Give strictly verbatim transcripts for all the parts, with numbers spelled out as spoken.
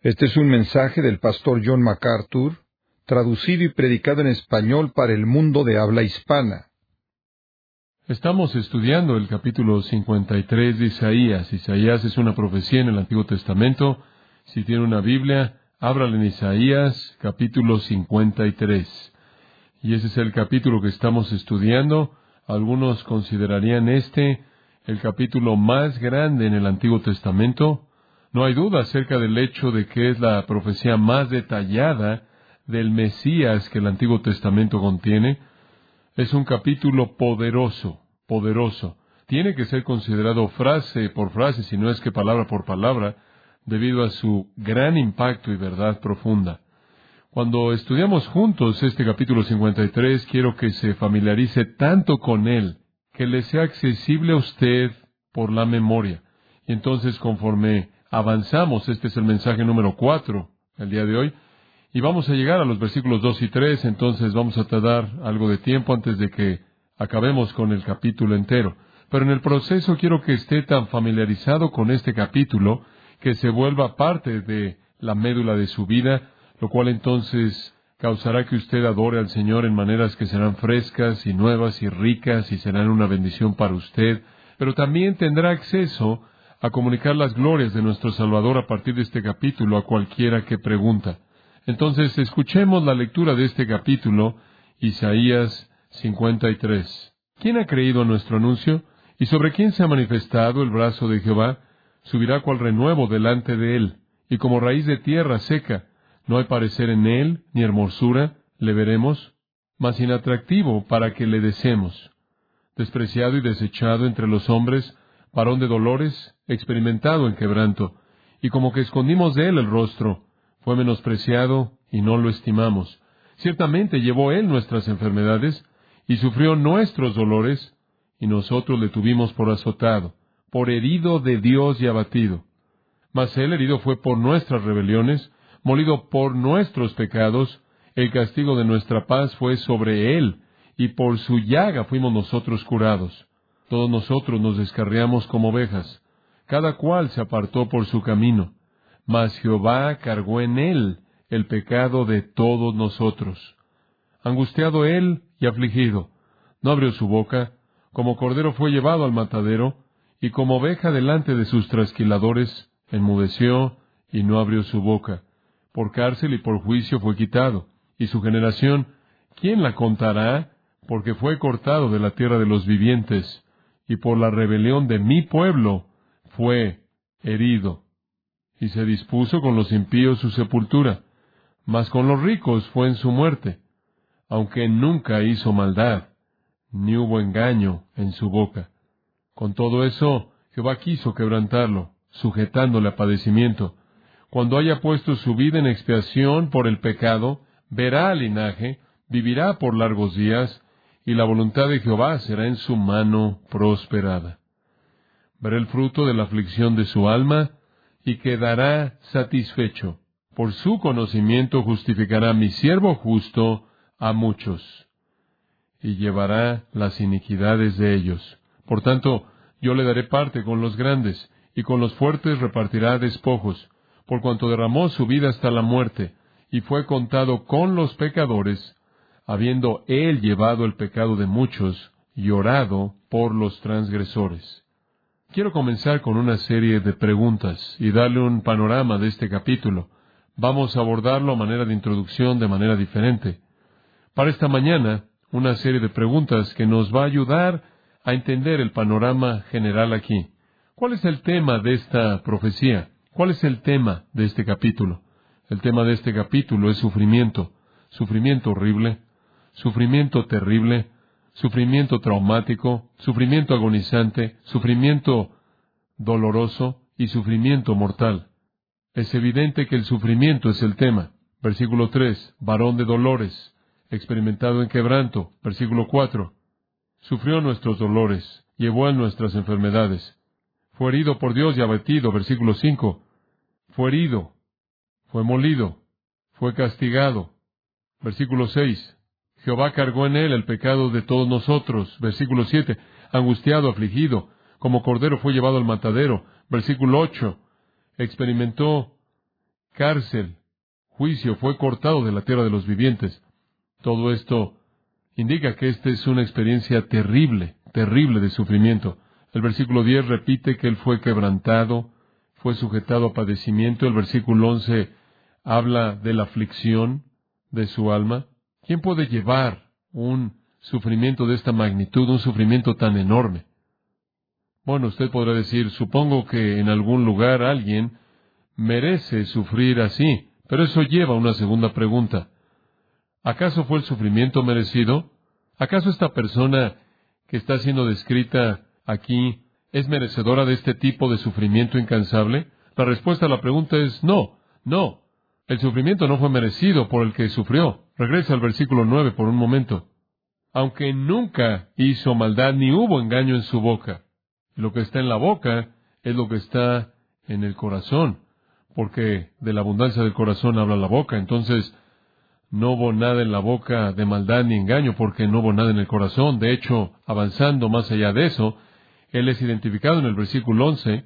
Este es un mensaje del pastor John MacArthur, traducido y predicado en español para el mundo de habla hispana. Estamos estudiando el capítulo cincuenta y tres de Isaías. Isaías es una profecía en el Antiguo Testamento. Si tiene una Biblia, ábrala en Isaías, capítulo cincuenta y tres. Y ese es el capítulo que estamos estudiando. Algunos considerarían este el capítulo más grande en el Antiguo Testamento. No hay duda acerca del hecho de que es la profecía más detallada del Mesías que el Antiguo Testamento contiene. Es un capítulo poderoso, poderoso. Tiene que ser considerado frase por frase, si no es que palabra por palabra, debido a su gran impacto y verdad profunda. Cuando estudiamos juntos este capítulo cincuenta y tres, quiero que se familiarice tanto con él, que le sea accesible a usted por la memoria. Y entonces, conforme avanzamos, este es el mensaje número cuatro, el día de hoy, y vamos a llegar a los versículos dos y tres, entonces vamos a tardar algo de tiempo antes de que acabemos con el capítulo entero. Pero en el proceso quiero que esté tan familiarizado con este capítulo que se vuelva parte de la médula de su vida, lo cual entonces causará que usted adore al Señor en maneras que serán frescas y nuevas y ricas y serán una bendición para usted, pero también tendrá acceso a comunicar las glorias de nuestro Salvador a partir de este capítulo a cualquiera que pregunta. Entonces, escuchemos la lectura de este capítulo, Isaías cincuenta y tres. ¿Quién ha creído a nuestro anuncio? ¿Y sobre quién se ha manifestado el brazo de Jehová? Subirá cual renuevo delante de él, y como raíz de tierra seca. No hay parecer en él, ni hermosura, le veremos, mas inatractivo para que le deseemos. Despreciado y desechado entre los hombres, varón de dolores, experimentado en quebranto, y como que escondimos de él el rostro, fue menospreciado y no lo estimamos. Ciertamente llevó él nuestras enfermedades, y sufrió nuestros dolores, y nosotros le tuvimos por azotado, por herido de Dios y abatido. Mas él herido fue por nuestras rebeliones, molido por nuestros pecados, el castigo de nuestra paz fue sobre él, y por su llaga fuimos nosotros curados. Todos nosotros nos descarriamos como ovejas, cada cual se apartó por su camino, mas Jehová cargó en él el pecado de todos nosotros. Angustiado él y afligido, no abrió su boca, como cordero fue llevado al matadero, y como oveja delante de sus trasquiladores, enmudeció y no abrió su boca. Por cárcel y por juicio fue quitado, y su generación, ¿quién la contará? Porque fue cortado de la tierra de los vivientes, y por la rebelión de mi pueblo fue herido. Y se dispuso con los impíos su sepultura, mas con los ricos fue en su muerte, aunque nunca hizo maldad, ni hubo engaño en su boca. Con todo eso, Jehová quiso quebrantarlo, sujetándole a padecimiento. Cuando haya puesto su vida en expiación por el pecado, verá al linaje, vivirá por largos días, y la voluntad de Jehová será en su mano prosperada. Verá el fruto de la aflicción de su alma, y quedará satisfecho. Por su conocimiento justificará mi siervo justo a muchos, y llevará las iniquidades de ellos. Por tanto, yo le daré parte con los grandes, y con los fuertes repartirá despojos, por cuanto derramó su vida hasta la muerte, y fue contado con los pecadores, habiendo él llevado el pecado de muchos, y orado por los transgresores. Quiero comenzar con una serie de preguntas y darle un panorama de este capítulo. Vamos a abordarlo a manera de introducción de manera diferente. Para esta mañana, una serie de preguntas que nos va a ayudar a entender el panorama general aquí. ¿Cuál es el tema de esta profecía? ¿Cuál es el tema de este capítulo? El tema de este capítulo es sufrimiento. Sufrimiento horrible, sufrimiento terrible, sufrimiento traumático, sufrimiento agonizante, sufrimiento doloroso y sufrimiento mortal. Es evidente que el sufrimiento es el tema. Versículo tres, varón de dolores, experimentado en quebranto. Versículo cuatro, sufrió nuestros dolores, llevó en nuestras enfermedades. Fue herido por Dios y abatido. Versículo cinco, fue herido, fue molido, fue castigado. Versículo seis, Jehová cargó en él el pecado de todos nosotros. Versículo siete, angustiado, afligido, como cordero fue llevado al matadero. Versículo ocho, experimentó cárcel, juicio, fue cortado de la tierra de los vivientes. Todo esto indica que esta es una experiencia terrible, terrible de sufrimiento. El versículo diez repite que Él fue quebrantado, fue sujetado a padecimiento. El versículo once habla de la aflicción de su alma. ¿Quién puede llevar un sufrimiento de esta magnitud, un sufrimiento tan enorme? Bueno, usted podrá decir, supongo que en algún lugar alguien merece sufrir así, pero eso lleva a una segunda pregunta. ¿Acaso fue el sufrimiento merecido? ¿Acaso esta persona que está siendo descrita aquí es merecedora de este tipo de sufrimiento incansable? La respuesta a la pregunta es no, no. El sufrimiento no fue merecido por el que sufrió. Regresa al versículo nueve por un momento. Aunque nunca hizo maldad ni hubo engaño en su boca. Lo que está en la boca es lo que está en el corazón, porque de la abundancia del corazón habla la boca. Entonces, no hubo nada en la boca de maldad ni engaño, porque no hubo nada en el corazón. De hecho, avanzando más allá de eso, Él es identificado en el versículo once,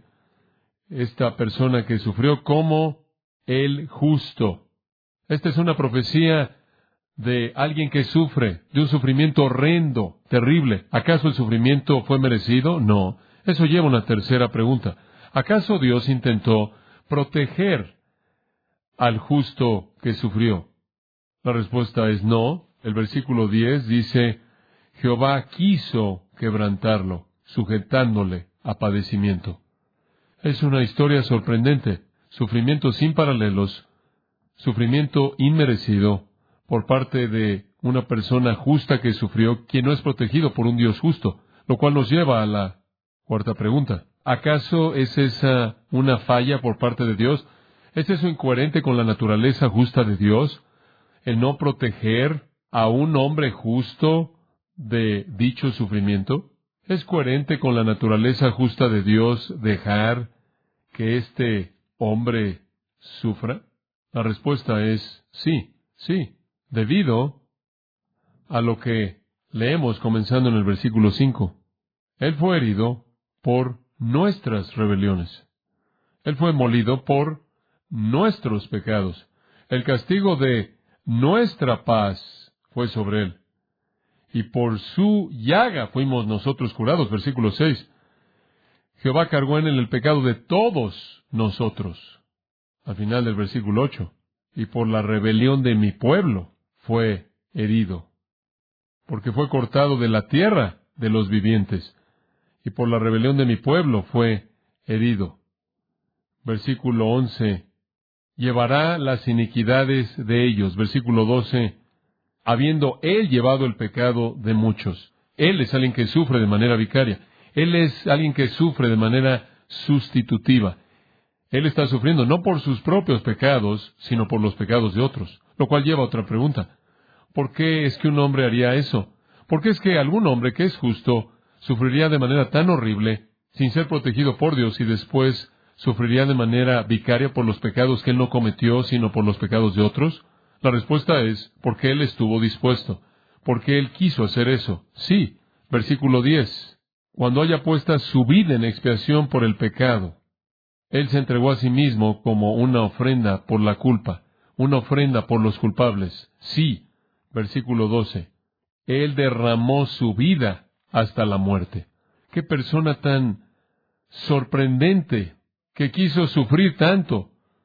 esta persona que sufrió como el justo. Esta es una profecía de alguien que sufre, de un sufrimiento horrendo, terrible. ¿Acaso el sufrimiento fue merecido? No. Eso lleva a una tercera pregunta. ¿Acaso Dios intentó proteger al justo que sufrió? La respuesta es no. El versículo diez dice, Jehová quiso quebrantarlo, sujetándole a padecimiento. Es una historia sorprendente. Sufrimiento sin paralelos, sufrimiento inmerecido por parte de una persona justa que sufrió, quien no es protegido por un Dios justo, lo cual nos lleva a la cuarta pregunta. ¿Acaso es esa una falla por parte de Dios? ¿Es eso incoherente con la naturaleza justa de Dios? ¿El no proteger a un hombre justo de dicho sufrimiento? ¿Es coherente con la naturaleza justa de Dios dejar que este hombre sufra? La respuesta es sí, sí, debido a lo que leemos comenzando en el versículo cinco. Él fue herido por nuestras rebeliones. Él fue molido por nuestros pecados. El castigo de nuestra paz fue sobre Él. Y por su llaga fuimos nosotros curados. Versículo seis. Jehová cargó en él el pecado de todos nosotros. Al final del versículo ocho. Y por la rebelión de mi pueblo fue herido. Porque fue cortado de la tierra de los vivientes. Y por la rebelión de mi pueblo fue herido. Versículo once. Llevará las iniquidades de ellos. Versículo doce. Habiendo Él llevado el pecado de muchos. Él es alguien que sufre de manera vicaria. Él es alguien que sufre de manera sustitutiva. Él está sufriendo no por sus propios pecados, sino por los pecados de otros. Lo cual lleva a otra pregunta. ¿Por qué es que un hombre haría eso? ¿Por qué es que algún hombre que es justo sufriría de manera tan horrible, sin ser protegido por Dios, y después sufriría de manera vicaria por los pecados que él no cometió, sino por los pecados de otros? La respuesta es, porque él estuvo dispuesto, porque él quiso hacer eso. Sí, versículo diez. Cuando haya puesta su vida en expiación por el pecado, él se entregó a sí mismo como una ofrenda por la culpa, una ofrenda por los culpables. Sí, versículo doce. Él derramó su vida hasta la muerte. ¡Qué persona tan sorprendente que quiso sufrir tanto!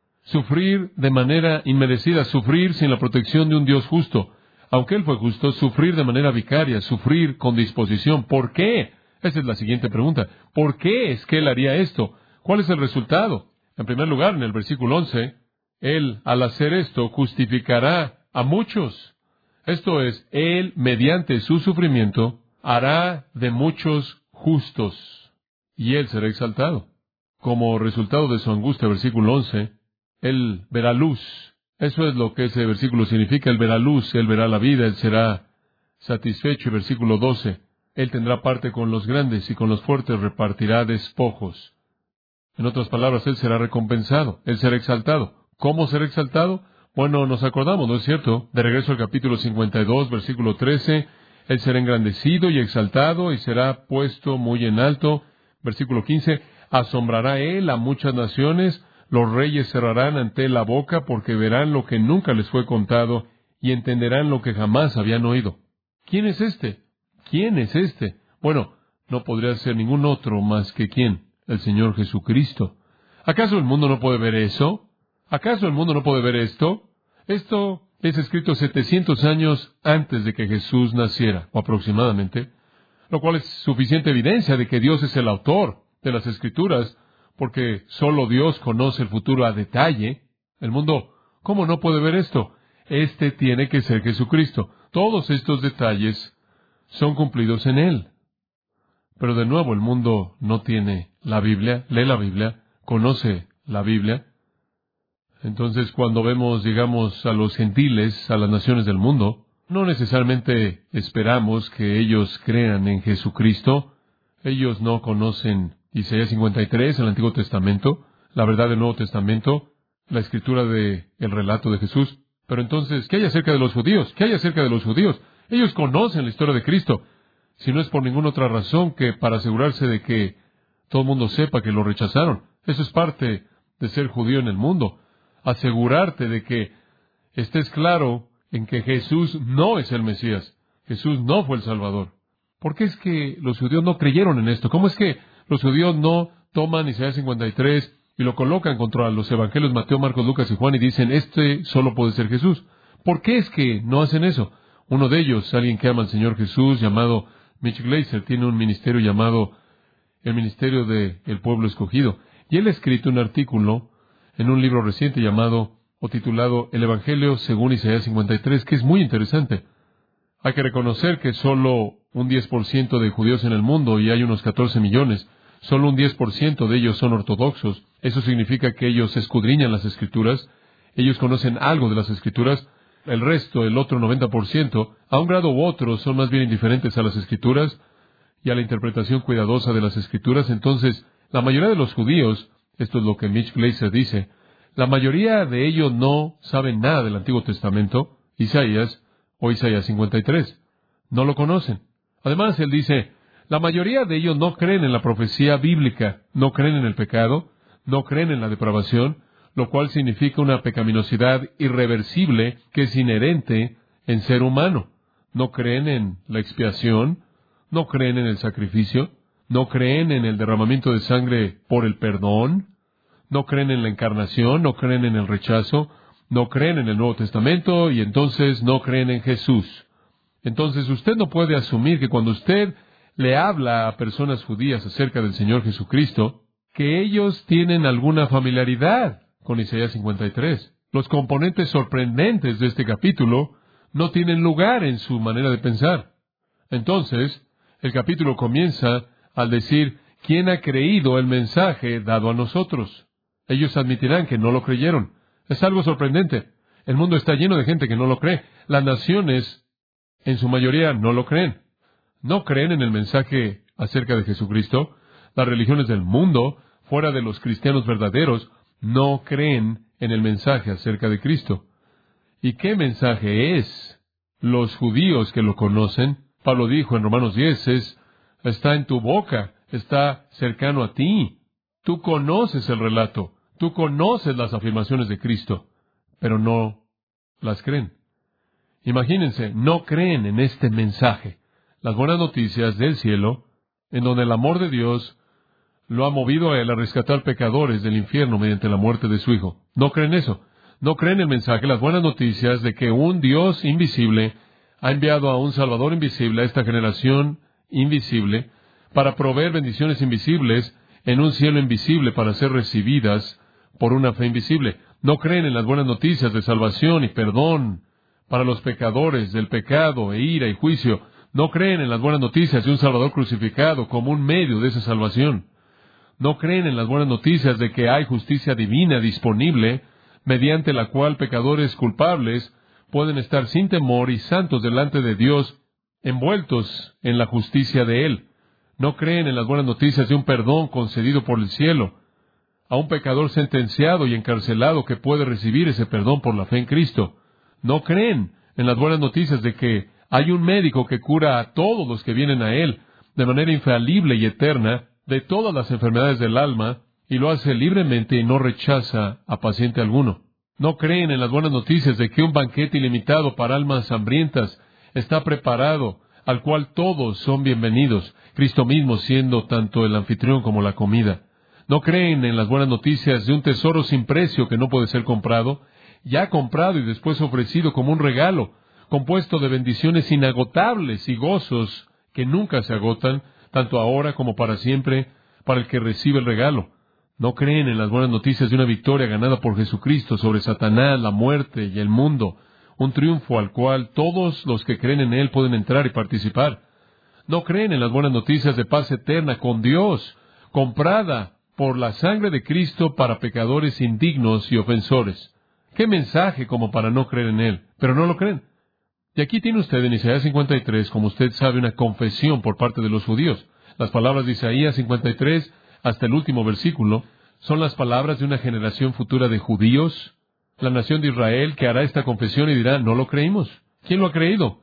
Sufrir de manera inmerecida, sufrir sin la protección de un Dios justo. Aunque Él fue justo, sufrir de manera vicaria, sufrir con disposición. ¿Por qué? Esa es la siguiente pregunta. ¿Por qué es que Él haría esto? ¿Cuál es el resultado? En primer lugar, en el versículo once, Él, al hacer esto, justificará a muchos. Esto es, Él, mediante su sufrimiento, hará de muchos justos. Y Él será exaltado. Como resultado de su angustia, versículo once, Él verá luz. Eso es lo que ese versículo significa. Él verá luz, Él verá la vida, Él será satisfecho. Y versículo doce, Él tendrá parte con los grandes y con los fuertes repartirá despojos. En otras palabras, Él será recompensado, Él será exaltado. ¿Cómo será exaltado? Bueno, nos acordamos, ¿no es cierto? De regreso al capítulo cincuenta y dos, versículo trece, Él será engrandecido y exaltado y será puesto muy en alto. Versículo quince, asombrará Él a muchas naciones, Los reyes cerrarán ante él la boca porque verán lo que nunca les fue contado y entenderán lo que jamás habían oído. ¿Quién es este? ¿Quién es este? Bueno, no podría ser ningún otro más que quién, el Señor Jesucristo. ¿Acaso el mundo no puede ver eso? ¿Acaso el mundo no puede ver esto? Esto es escrito setecientos años antes de que Jesús naciera, o aproximadamente, lo cual es suficiente evidencia de que Dios es el autor de las Escrituras, porque solo Dios conoce el futuro a detalle. El mundo, ¿cómo no puede ver esto? Este tiene que ser Jesucristo. Todos estos detalles son cumplidos en Él. Pero de nuevo, el mundo no tiene la Biblia, lee la Biblia, conoce la Biblia. Entonces, cuando vemos, digamos, a los gentiles, a las naciones del mundo, no necesariamente esperamos que ellos crean en Jesucristo. Ellos no conocen Isaías cincuenta y tres, el Antiguo Testamento, la verdad del Nuevo Testamento, la escritura del relato de Jesús. Pero entonces, ¿qué hay acerca de los judíos? ¿Qué hay acerca de los judíos? Ellos conocen la historia de Cristo, si no es por ninguna otra razón que para asegurarse de que todo el mundo sepa que lo rechazaron. Eso es parte de ser judío en el mundo. Asegurarte de que estés claro en que Jesús no es el Mesías. Jesús no fue el Salvador. ¿Por qué es que los judíos no creyeron en esto? ¿Cómo es que los judíos no toman Isaías cincuenta y tres y lo colocan contra los evangelios Mateo, Marcos, Lucas y Juan y dicen, este solo puede ser Jesús? ¿Por qué es que no hacen eso? Uno de ellos, alguien que ama al Señor Jesús, llamado Mitch Glaser, tiene un ministerio llamado el Ministerio del Pueblo Escogido. Y él ha escrito un artículo en un libro reciente llamado o titulado El Evangelio según Isaías cincuenta y tres, que es muy interesante. Hay que reconocer que solo un diez por ciento de judíos en el mundo, y hay unos catorce millones, solo un diez por ciento de ellos son ortodoxos. Eso significa que ellos escudriñan las Escrituras, ellos conocen algo de las Escrituras. El resto, el otro noventa por ciento, a un grado u otro, son más bien indiferentes a las Escrituras y a la interpretación cuidadosa de las Escrituras. Entonces, la mayoría de los judíos, esto es lo que Mitch Glaser dice, la mayoría de ellos no saben nada del Antiguo Testamento, Isaías o Isaías cincuenta y tres. No lo conocen. Además, él dice, la mayoría de ellos no creen en la profecía bíblica, no creen en el pecado, no creen en la depravación, lo cual significa una pecaminosidad irreversible que es inherente en ser humano. No creen en la expiación, no creen en el sacrificio, no creen en el derramamiento de sangre por el perdón, no creen en la encarnación, no creen en el rechazo, no creen en el Nuevo Testamento y entonces no creen en Jesús. Entonces usted no puede asumir que cuando usted le habla a personas judías acerca del Señor Jesucristo, que ellos tienen alguna familiaridad con Isaías cincuenta y tres. Los componentes sorprendentes de este capítulo no tienen lugar en su manera de pensar. Entonces, el capítulo comienza al decir, ¿quién ha creído el mensaje dado a nosotros? Ellos admitirán que no lo creyeron. Es algo sorprendente. El mundo está lleno de gente que no lo cree. Las naciones, en su mayoría, no lo creen. No creen en el mensaje acerca de Jesucristo. Las religiones del mundo, fuera de los cristianos verdaderos, no creen en el mensaje acerca de Cristo. ¿Y qué mensaje es? Los judíos que lo conocen, Pablo dijo en Romanos diez, es, está en tu boca, está cercano a ti. Tú conoces el relato, tú conoces las afirmaciones de Cristo, pero no las creen. Imagínense, no creen en este mensaje, las buenas noticias del cielo, en donde el amor de Dios lo ha movido a él a rescatar pecadores del infierno mediante la muerte de su Hijo. No creen eso. No creen el mensaje, las buenas noticias de que un Dios invisible ha enviado a un Salvador invisible a esta generación invisible para proveer bendiciones invisibles en un cielo invisible para ser recibidas por una fe invisible. No creen en las buenas noticias de salvación y perdón para los pecadores del pecado e ira y juicio. No creen en las buenas noticias de un Salvador crucificado como un medio de esa salvación. No creen en las buenas noticias de que hay justicia divina disponible, mediante la cual pecadores culpables pueden estar sin temor y santos delante de Dios, envueltos en la justicia de Él. No creen en las buenas noticias de un perdón concedido por el cielo a un pecador sentenciado y encarcelado que puede recibir ese perdón por la fe en Cristo. No creen en las buenas noticias de que hay un médico que cura a todos los que vienen a Él de manera infalible y eterna de todas las enfermedades del alma y lo hace libremente y no rechaza a paciente alguno. No creen en las buenas noticias de que un banquete ilimitado para almas hambrientas está preparado, al cual todos son bienvenidos, Cristo mismo siendo tanto el anfitrión como la comida. No creen en las buenas noticias de un tesoro sin precio que no puede ser comprado, ya comprado y después ofrecido como un regalo, compuesto de bendiciones inagotables y gozos que nunca se agotan, tanto ahora como para siempre, para el que recibe el regalo. No creen en las buenas noticias de una victoria ganada por Jesucristo sobre Satanás, la muerte y el mundo, un triunfo al cual todos los que creen en Él pueden entrar y participar. No creen en las buenas noticias de paz eterna con Dios, comprada por la sangre de Cristo para pecadores indignos y ofensores. ¡Qué mensaje como para no creer en Él! Pero no lo creen. Y aquí tiene usted en Isaías cincuenta y tres, como usted sabe, una confesión por parte de los judíos. Las palabras de Isaías cincuenta y tres hasta el último versículo son las palabras de una generación futura de judíos, la nación de Israel, que hará esta confesión y dirá, no lo creímos. ¿Quién lo ha creído?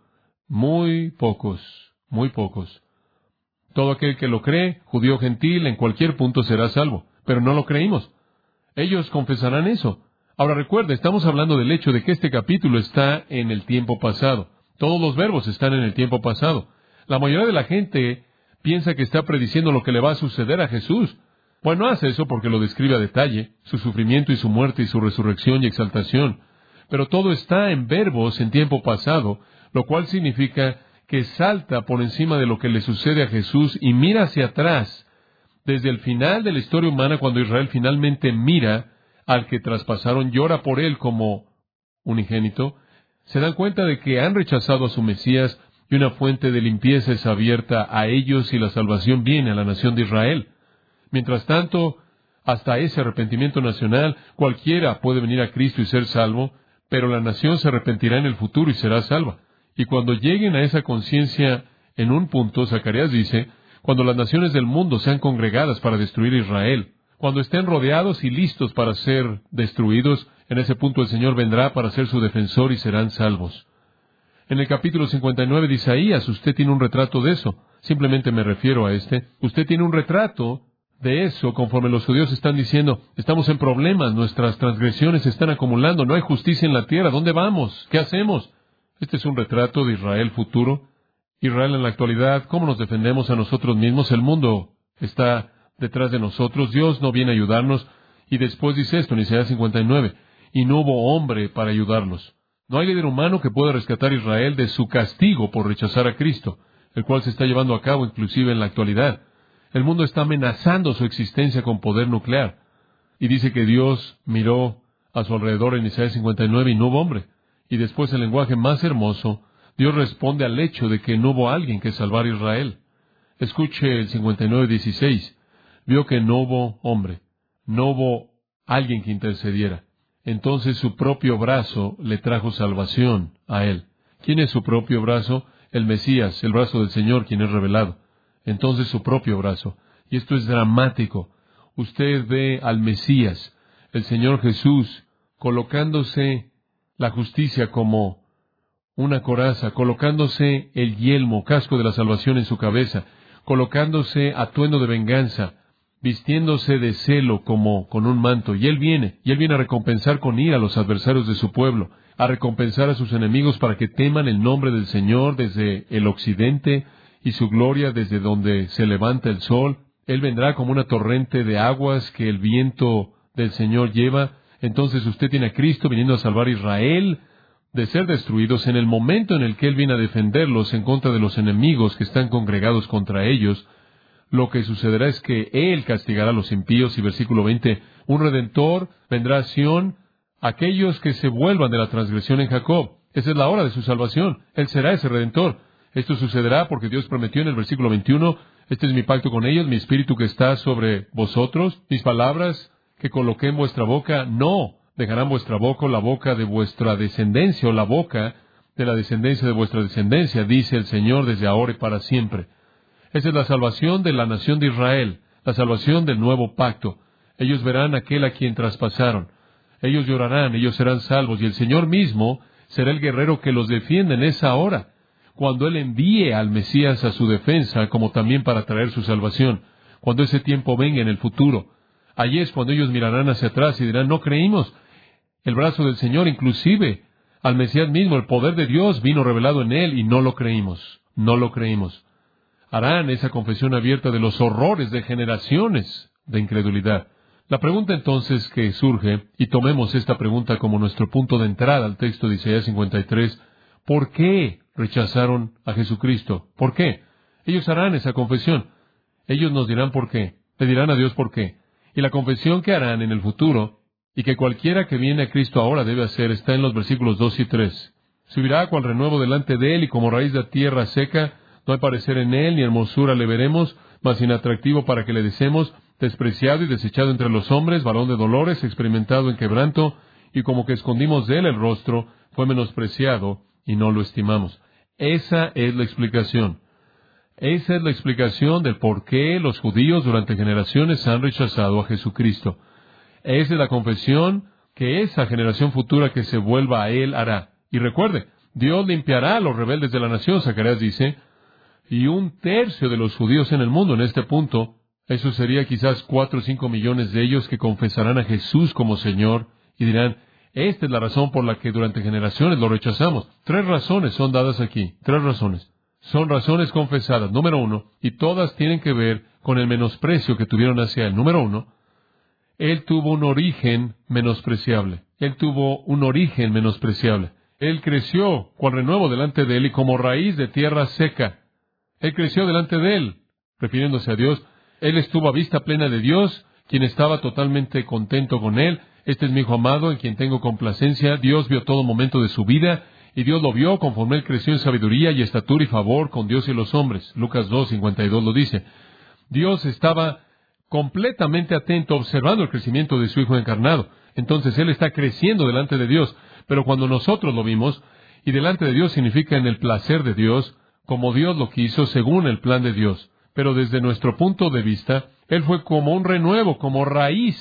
Muy pocos, muy pocos. Todo aquel que lo cree, judío o gentil, en cualquier punto será salvo. Pero no lo creímos. Ellos confesarán eso. Ahora recuerde, estamos hablando del hecho de que este capítulo está en el tiempo pasado. Todos los verbos están en el tiempo pasado. La mayoría de la gente piensa que está prediciendo lo que le va a suceder a Jesús. Bueno, hace eso porque lo describe a detalle, su sufrimiento y su muerte y su resurrección y exaltación. Pero todo está en verbos en tiempo pasado, lo cual significa que salta por encima de lo que le sucede a Jesús y mira hacia atrás, desde el final de la historia humana, cuando Israel finalmente mira al que traspasaron, llora por él como unigénito, se dan cuenta de que han rechazado a su Mesías y una fuente de limpieza es abierta a ellos y la salvación viene a la nación de Israel. Mientras tanto, hasta ese arrepentimiento nacional, cualquiera puede venir a Cristo y ser salvo, pero la nación se arrepentirá en el futuro y será salva. Y cuando lleguen a esa conciencia, en un punto, Zacarías dice, cuando las naciones del mundo sean congregadas para destruir a Israel, cuando estén rodeados y listos para ser destruidos, en ese punto el Señor vendrá para ser su defensor y serán salvos. En el capítulo cincuenta y nueve de Isaías, usted tiene un retrato de eso. Simplemente me refiero a este. Usted tiene un retrato de eso, conforme los judíos están diciendo, estamos en problemas, nuestras transgresiones se están acumulando, no hay justicia en la tierra, ¿dónde vamos? ¿Qué hacemos? Este es un retrato de Israel futuro. Israel en la actualidad, ¿cómo nos defendemos a nosotros mismos? El mundo está detrás de nosotros, Dios no viene a ayudarnos, y después dice esto en Isaías cincuenta y nueve, y no hubo hombre para ayudarlos. No hay líder humano que pueda rescatar a Israel de su castigo por rechazar a Cristo, el cual se está llevando a cabo inclusive en la actualidad. El mundo está amenazando su existencia con poder nuclear. Y dice que Dios miró a su alrededor en Isaías cincuenta y nueve y no hubo hombre. Y después, el lenguaje más hermoso, Dios responde al hecho de que no hubo alguien que salvar a Israel. Escuche el cincuenta y nueve dieciséis. Vio que no hubo hombre, no hubo alguien que intercediera. Entonces su propio brazo le trajo salvación a él. ¿Quién es su propio brazo? El Mesías, el brazo del Señor, quien es revelado. Entonces su propio brazo. Y esto es dramático. Usted ve al Mesías, el Señor Jesús, colocándose la justicia como una coraza, colocándose el yelmo, casco de la salvación en su cabeza, colocándose atuendo de venganza, vistiéndose de celo como con un manto. Y Él viene, y Él viene a recompensar con ira a los adversarios de su pueblo, a recompensar a sus enemigos para que teman el nombre del Señor desde el occidente y su gloria desde donde se levanta el sol. Él vendrá como una torrente de aguas que el viento del Señor lleva. Entonces usted tiene a Cristo viniendo a salvar a Israel de ser destruidos en el momento en el que Él viene a defenderlos en contra de los enemigos que están congregados contra ellos. Lo que sucederá es que Él castigará a los impíos. Y versículo veinte, un Redentor vendrá a Sión, aquellos que se vuelvan de la transgresión en Jacob. Esa es la hora de su salvación. Él será ese Redentor. Esto sucederá porque Dios prometió en el versículo veintiuno, este es mi pacto con ellos, mi espíritu que está sobre vosotros, mis palabras que coloqué en vuestra boca, no dejarán vuestra boca o la boca de vuestra descendencia o la boca de la descendencia de vuestra descendencia, dice el Señor desde ahora y para siempre. Esa es la salvación de la nación de Israel, la salvación del nuevo pacto. Ellos verán a aquel a quien traspasaron. Ellos llorarán, ellos serán salvos, y el Señor mismo será el guerrero que los defiende en esa hora, cuando Él envíe al Mesías a su defensa, como también para traer su salvación, cuando ese tiempo venga en el futuro. Allí es cuando ellos mirarán hacia atrás y dirán, no creímos. El brazo del Señor, inclusive al Mesías mismo, el poder de Dios vino revelado en él y no lo creímos. No lo creímos. Harán esa confesión abierta de los horrores de generaciones de incredulidad. La pregunta entonces que surge, y tomemos esta pregunta como nuestro punto de entrada al texto de Isaías cincuenta y tres, ¿por qué rechazaron a Jesucristo? ¿Por qué? Ellos harán esa confesión. Ellos nos dirán por qué. Le dirán a Dios por qué. Y la confesión que harán en el futuro, y que cualquiera que viene a Cristo ahora debe hacer, está en los versículos dos y tres. Subirá cual renuevo delante de él, y como raíz de tierra seca, no hay parecer en él, ni hermosura le veremos, mas inatractivo para que le deseemos, despreciado y desechado entre los hombres, varón de dolores, experimentado en quebranto, y como que escondimos de él el rostro, fue menospreciado, y no lo estimamos. Esa es la explicación. Esa es la explicación del por qué los judíos durante generaciones han rechazado a Jesucristo. Esa es la confesión que esa generación futura que se vuelva a Él hará. Y recuerde, Dios limpiará a los rebeldes de la nación, Zacarías dice, y un tercio de los judíos en el mundo en este punto, eso sería quizás cuatro o cinco millones de ellos que confesarán a Jesús como Señor y dirán, esta es la razón por la que durante generaciones lo rechazamos. Tres razones son dadas aquí, tres razones. Son razones confesadas, número uno, y todas tienen que ver con el menosprecio que tuvieron hacia Él. Número uno, Él tuvo un origen menospreciable. Él tuvo un origen menospreciable. Él creció cual renuevo delante de Él y como raíz de tierra seca. Él creció delante de Él, refiriéndose a Dios. Él estuvo a vista plena de Dios, quien estaba totalmente contento con Él. Este es mi Hijo amado, en quien tengo complacencia. Dios vio todo momento de su vida, y Dios lo vio conforme Él creció en sabiduría y estatura y favor con Dios y los hombres. Lucas dos, cincuenta y dos lo dice. Dios estaba completamente atento, observando el crecimiento de su Hijo encarnado. Entonces Él está creciendo delante de Dios. Pero cuando nosotros lo vimos, y delante de Dios significa en el placer de Dios, como Dios lo quiso, según el plan de Dios. Pero desde nuestro punto de vista, Él fue como un renuevo, como raíz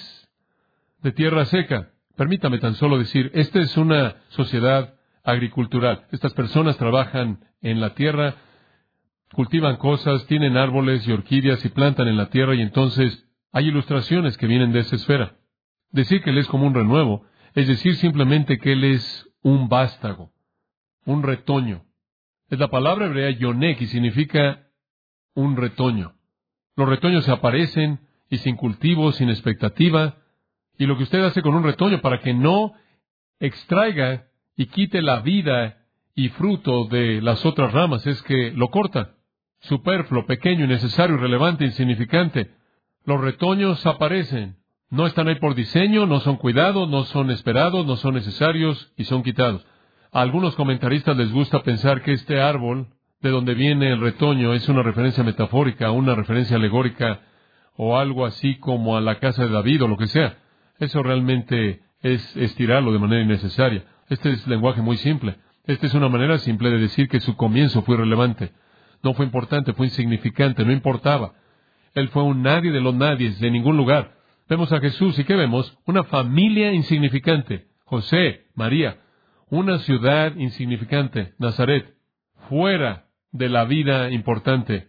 de tierra seca. Permítame tan solo decir, esta es una sociedad agricultural. Estas personas trabajan en la tierra, cultivan cosas, tienen árboles y orquídeas y plantan en la tierra, y entonces hay ilustraciones que vienen de esa esfera. Decir que Él es como un renuevo, es decir simplemente que Él es un vástago, un retoño. Es la palabra hebrea yonek y significa un retoño. Los retoños se aparecen y sin cultivo, sin expectativa, y lo que usted hace con un retoño para que no extraiga y quite la vida y fruto de las otras ramas es que lo corta. Superfluo, pequeño, innecesario, irrelevante, insignificante. Los retoños aparecen. No están ahí por diseño, no son cuidados, no son esperados, no son necesarios y son quitados. A algunos comentaristas les gusta pensar que este árbol, de donde viene el retoño, es una referencia metafórica, una referencia alegórica, o algo así como a la casa de David o lo que sea. Eso realmente es estirarlo de manera innecesaria. Este es lenguaje muy simple. Esta es una manera simple de decir que su comienzo fue irrelevante. No fue importante, fue insignificante, no importaba. Él fue un nadie de los nadies, de ningún lugar. Vemos a Jesús, ¿y qué vemos? Una familia insignificante. José, María. Una ciudad insignificante, Nazaret. Fuera de la vida importante.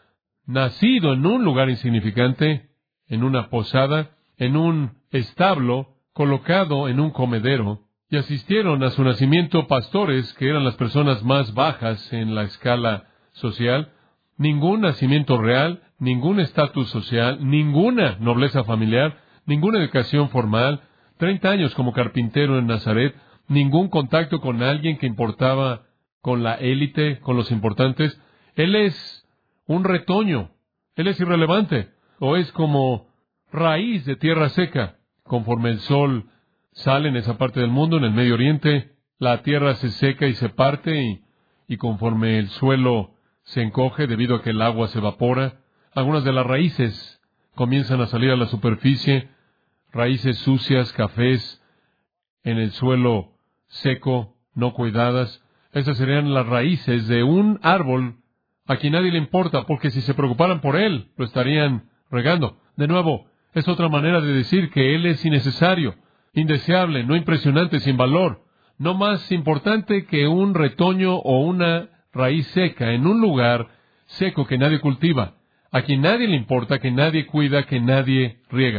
Nacido en un lugar insignificante, en una posada, en un establo, colocado en un comedero. Y asistieron a su nacimiento pastores, que eran las personas más bajas en la escala social. Ningún nacimiento real, ningún estatus social, ninguna nobleza familiar, ninguna educación formal, treinta años como carpintero en Nazaret, ningún contacto con alguien que importaba con la élite, con los importantes. Él es un retoño, él es irrelevante, o es como raíz de tierra seca. Conforme el sol sale en esa parte del mundo, en el Medio Oriente, la tierra se seca y se parte, y, y conforme el suelo se encoge debido a que el agua se evapora, algunas de las raíces comienzan a salir a la superficie, raíces sucias, cafés, en el suelo seco, no cuidadas. Esas serían las raíces de un árbol a quien nadie le importa, porque si se preocuparan por él, lo estarían regando. De nuevo, es otra manera de decir que él es innecesario, indeseable, no impresionante, sin valor, no más importante que un retoño o una raíz seca en un lugar seco que nadie cultiva, a quien nadie le importa, que nadie cuida, que nadie riega.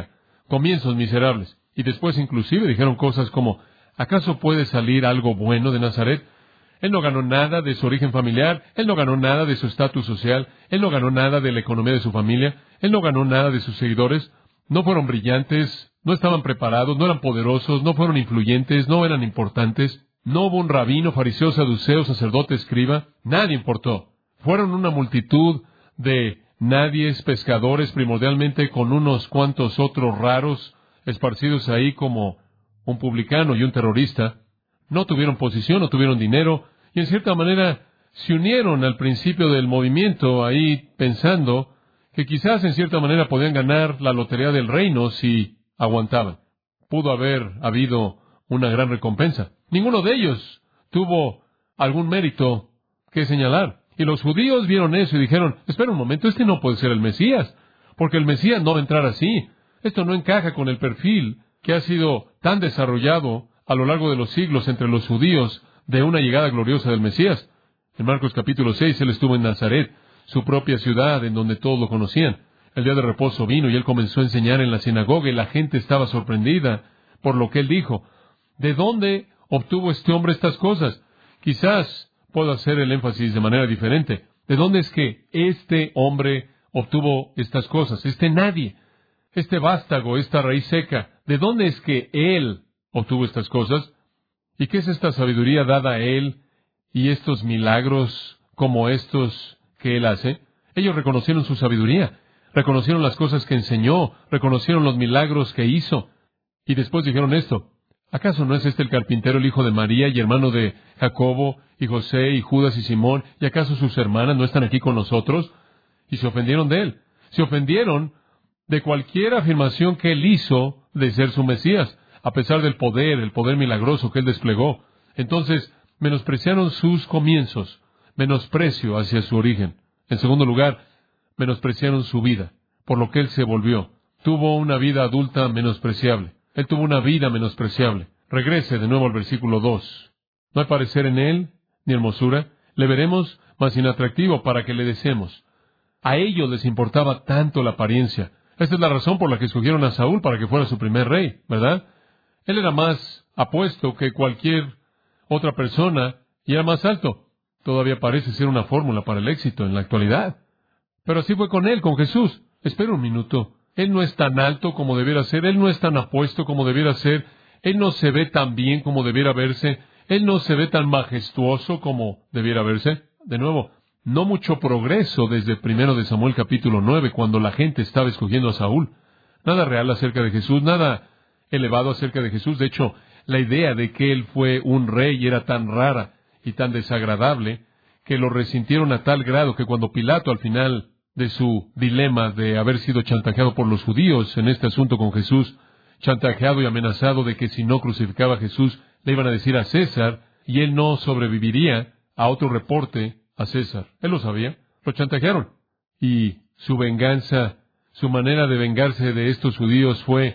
comienzos miserables. Y después inclusive dijeron cosas como, ¿acaso puede salir algo bueno de Nazaret? Él no ganó nada de su origen familiar, él no ganó nada de su estatus social, él no ganó nada de la economía de su familia, él no ganó nada de sus seguidores, no fueron brillantes, no estaban preparados, no eran poderosos, no fueron influyentes, no eran importantes, no hubo un rabino, fariseo, saduceo, sacerdote, escriba, nadie importó. Fueron una multitud de nadies, pescadores, primordialmente con unos cuantos otros raros, esparcidos ahí como un publicano y un terrorista. No tuvieron posición, no tuvieron dinero, y en cierta manera se unieron al principio del movimiento ahí pensando que quizás en cierta manera podían ganar la lotería del reino si aguantaban. Pudo haber habido una gran recompensa. Ninguno de ellos tuvo algún mérito que señalar. Y los judíos vieron eso y dijeron, espera un momento, este no puede ser el Mesías, porque el Mesías no va a entrar así. Esto no encaja con el perfil que ha sido tan desarrollado a lo largo de los siglos entre los judíos de una llegada gloriosa del Mesías. En Marcos capítulo seis, él estuvo en Nazaret, su propia ciudad, en donde todos lo conocían. El día de reposo vino y él comenzó a enseñar en la sinagoga y la gente estaba sorprendida por lo que él dijo. ¿De dónde obtuvo este hombre estas cosas? Quizás puedo hacer el énfasis de manera diferente. ¿De dónde es que este hombre obtuvo estas cosas? Este nadie, este vástago, esta raíz seca, ¿de dónde es que él obtuvo estas cosas? ¿Y qué es esta sabiduría dada a él y estos milagros como estos que él hace? Ellos reconocieron su sabiduría, reconocieron las cosas que enseñó, reconocieron los milagros que hizo. Y después dijeron esto, ¿acaso no es este el carpintero, el hijo de María y hermano de Jacobo y José y Judas y Simón? ¿Y acaso sus hermanas no están aquí con nosotros? Y se ofendieron de él. Se ofendieron de cualquier afirmación que él hizo de ser su Mesías, a pesar del poder, el poder milagroso que él desplegó. Entonces, menospreciaron sus comienzos, menosprecio hacia su origen. En segundo lugar, menospreciaron su vida, por lo que él se volvió. Tuvo una vida adulta menospreciable. Él tuvo una vida menospreciable. Regrese de nuevo al versículo dos. No hay parecer en él, ni hermosura. Le veremos, mas inatractivo para que le deseemos. A ellos les importaba tanto la apariencia. Esta es la razón por la que escogieron a Saúl para que fuera su primer rey, ¿verdad? Él era más apuesto que cualquier otra persona y era más alto. Todavía parece ser una fórmula para el éxito en la actualidad. Pero así fue con él, con Jesús. Espera un minuto. Él no es tan alto como debiera ser. Él no es tan apuesto como debiera ser. Él no se ve tan bien como debiera verse. Él no se ve tan majestuoso como debiera verse. De nuevo, no mucho progreso desde primero de Samuel capítulo nueve, cuando la gente estaba escogiendo a Saúl. Nada real acerca de Jesús, nada elevado acerca de Jesús. De hecho, la idea de que él fue un rey era tan rara y tan desagradable que lo resintieron a tal grado que cuando Pilato, al final de su dilema de haber sido chantajeado por los judíos en este asunto con Jesús, chantajeado y amenazado de que si no crucificaba a Jesús, le iban a decir a César, y él no sobreviviría a otro reporte a César. Él lo sabía. Lo chantajearon. Y su venganza, su manera de vengarse de estos judíos fue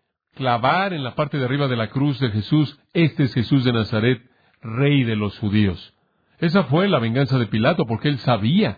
clavar en la parte de arriba de la cruz de Jesús, este es Jesús de Nazaret, rey de los judíos. Esa fue la venganza de Pilato, porque él sabía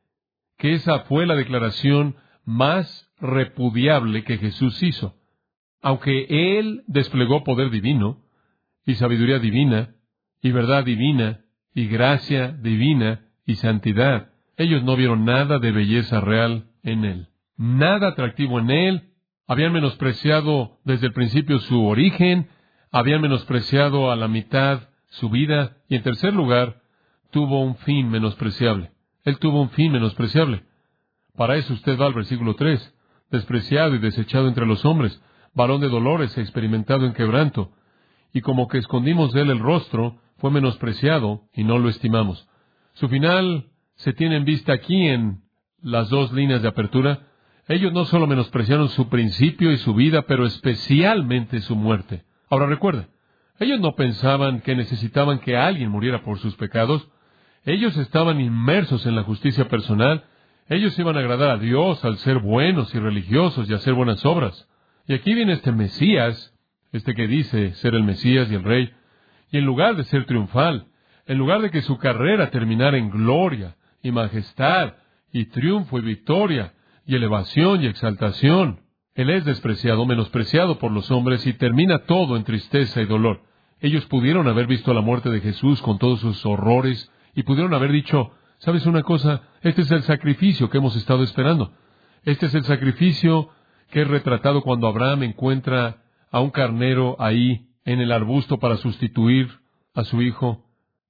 que esa fue la declaración más repudiable que Jesús hizo. Aunque él desplegó poder divino, y sabiduría divina, y verdad divina, y gracia divina, y santidad, ellos no vieron nada de belleza real en él. Nada atractivo en él. Habían menospreciado desde el principio su origen, habían menospreciado a la mitad su vida, y en tercer lugar, tuvo un fin menospreciable. Él tuvo un fin menospreciable. Para eso usted va al versículo tres. Despreciado y desechado entre los hombres, varón de dolores, experimentado en quebranto. Y como que escondimos de él el rostro, fue menospreciado y no lo estimamos. Su final se tiene en vista aquí en las dos líneas de apertura. Ellos no solo menospreciaron su principio y su vida, pero especialmente su muerte. Ahora recuerda, ellos no pensaban que necesitaban que alguien muriera por sus pecados. Ellos estaban inmersos en la justicia personal. Ellos iban a agradar a Dios al ser buenos y religiosos y hacer buenas obras. Y aquí viene este Mesías, este que dice ser el Mesías y el Rey, y en lugar de ser triunfal, en lugar de que su carrera terminara en gloria y majestad y triunfo y victoria y elevación y exaltación, Él es despreciado, menospreciado por los hombres y termina todo en tristeza y dolor. Ellos pudieron haber visto la muerte de Jesús con todos sus horrores y pudieron haber dicho, ¿sabes una cosa? Este es el sacrificio que hemos estado esperando. Este es el sacrificio que es retratado cuando Abraham encuentra a un carnero ahí en el arbusto para sustituir a su hijo.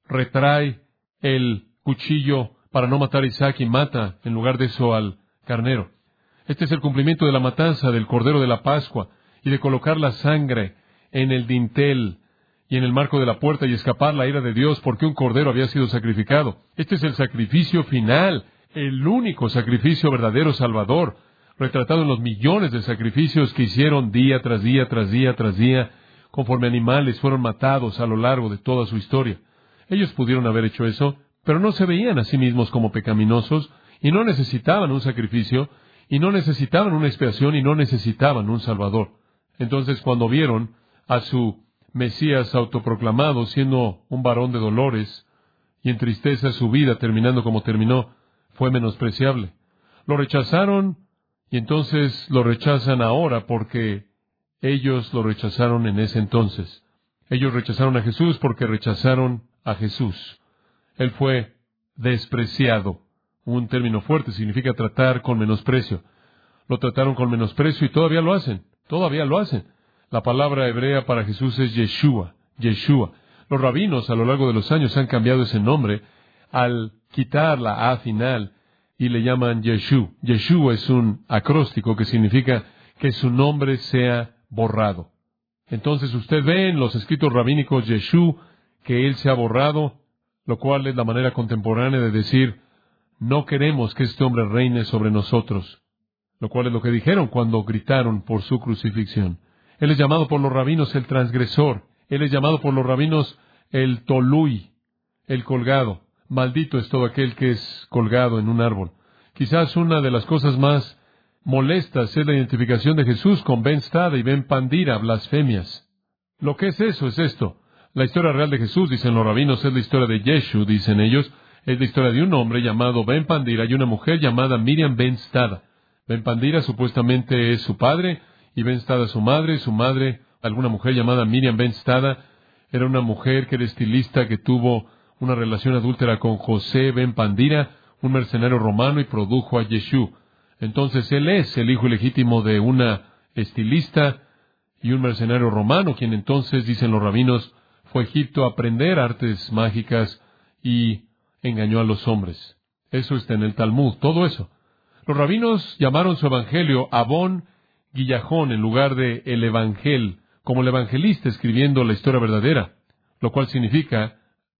Retrae el cuchillo para no matar a Isaac y mata en lugar de eso al carnero. Este es el cumplimiento de la matanza del Cordero de la Pascua y de colocar la sangre en el dintel y en el marco de la puerta y escapar la ira de Dios porque un cordero había sido sacrificado. Este es el sacrificio final, el único sacrificio verdadero salvador, retratado en los millones de sacrificios que hicieron día tras día, tras día, tras día, conforme animales fueron matados a lo largo de toda su historia. Ellos pudieron haber hecho eso, pero no se veían a sí mismos como pecaminosos, y no necesitaban un sacrificio, y no necesitaban una expiación, y no necesitaban un Salvador. Entonces, cuando vieron a su Mesías autoproclamado siendo un varón de dolores, y en tristeza su vida terminando como terminó, fue menospreciable. Lo rechazaron, y entonces lo rechazan ahora porque ellos lo rechazaron en ese entonces. Ellos rechazaron a Jesús porque rechazaron a Jesús. Él fue despreciado. Un término fuerte, significa tratar con menosprecio. Lo trataron con menosprecio y todavía lo hacen. Todavía lo hacen. La palabra hebrea para Jesús es Yeshua. Yeshua. Los rabinos a lo largo de los años han cambiado ese nombre al quitar la A final y le llaman Yeshua. Yeshua es un acróstico que significa que su nombre sea borrado. Entonces usted ve en los escritos rabínicos Yeshua que él se ha borrado, lo cual es la manera contemporánea de decir, no queremos que este hombre reine sobre nosotros, lo cual es lo que dijeron cuando gritaron por su crucifixión. Él es llamado por los rabinos el transgresor, él es llamado por los rabinos el tolui, el colgado. Maldito es todo aquel que es colgado en un árbol. Quizás una de las cosas más molestas es la identificación de Jesús con Ben Stada y Ben Pandira, blasfemias. Lo que es eso es esto. La historia real de Jesús, dicen los rabinos, es la historia de Yeshua, dicen ellos. Es la historia de un hombre llamado Ben Pandira y una mujer llamada Miriam Ben Stada. Ben Pandira supuestamente es su padre y Ben Stada su madre. Su madre, alguna mujer llamada Miriam Ben Stada, era una mujer que era estilista que tuvo una relación adúltera con José Ben Pandira, un mercenario romano, y produjo a Yeshua. Entonces él es el hijo ilegítimo de una estilista y un mercenario romano, quien entonces, dicen los rabinos, fue a Egipto a aprender artes mágicas y engañó a los hombres. Eso está en el Talmud, todo eso. Los rabinos llamaron su evangelio Abón Guillajón en lugar de el Evangel, como el evangelista escribiendo la historia verdadera, lo cual significa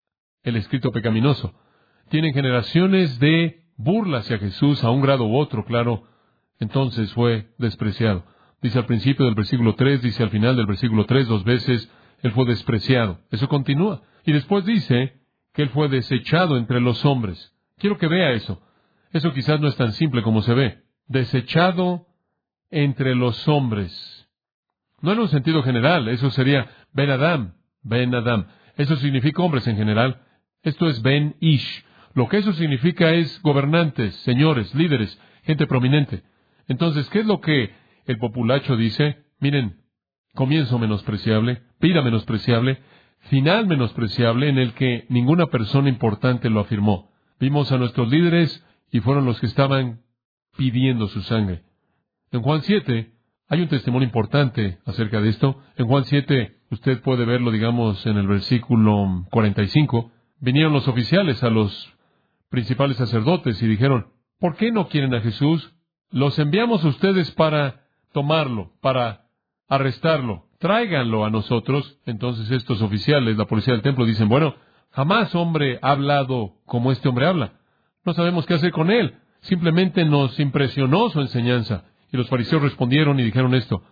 el escrito pecaminoso. Tienen generaciones de burla hacia Jesús a un grado u otro, claro. Entonces fue despreciado. Dice al principio del versículo tres, dice al final del versículo tres, dos veces, Él fue despreciado. Eso continúa. Y después dice que Él fue desechado entre los hombres. Quiero que vea eso. Eso quizás no es tan simple como se ve. Desechado entre los hombres. No en un sentido general. Eso sería Ben Adam. Ben Adam. Eso significa hombres en general. Esto es Ben Ish. Lo que eso significa es gobernantes, señores, líderes, gente prominente. Entonces, ¿qué es lo que el populacho dice? Miren, comienzo menospreciable, vida menospreciable, final menospreciable en el que ninguna persona importante lo afirmó. Vimos a nuestros líderes y fueron los que estaban pidiendo su sangre. En Juan siete hay un testimonio importante acerca de esto. En Juan siete usted puede verlo, digamos, en el versículo cuarenta y cinco. Vinieron los oficiales a los principales sacerdotes y dijeron, ¿por qué no quieren a Jesús? Los enviamos a ustedes para tomarlo, para arrestarlo. Tráiganlo a nosotros. Entonces estos oficiales, la policía del templo, dicen, bueno, jamás hombre ha hablado como este hombre habla. No sabemos qué hacer con él. Simplemente nos impresionó su enseñanza. Y los fariseos respondieron y dijeron esto,